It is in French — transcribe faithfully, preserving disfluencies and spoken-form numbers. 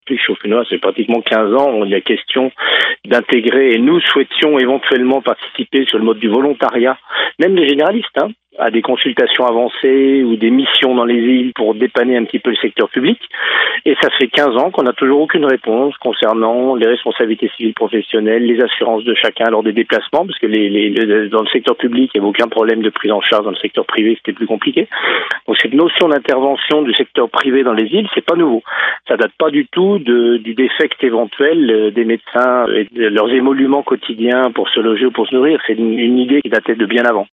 depuis Chauffe-Noix, c'est pratiquement quinze ans, on y a question d'intégrer, et nous souhaitions éventuellement participer sur le mode du volontariat, même les généralistes, hein, à des consultations avancées ou des missions dans les îles pour dépanner un petit peu le secteur public. Et ça fait quinze ans qu'on n'a toujours aucune réponse concernant les responsabilités civiles professionnelles, les assurances de chacun lors des déplacements, parce que les, les, les, dans le secteur public, il n'y avait aucun problème de prise en charge, dans le secteur privé, c'était plus compliqué. Donc cette notion d'intervention du secteur privé dans les îles, c'est pas nouveau. Ça date pas du tout de, du défect éventuel des médecins et de leurs émoluments quotidiens pour se loger ou pour se nourrir. C'est une, une idée qui datait de bien avant.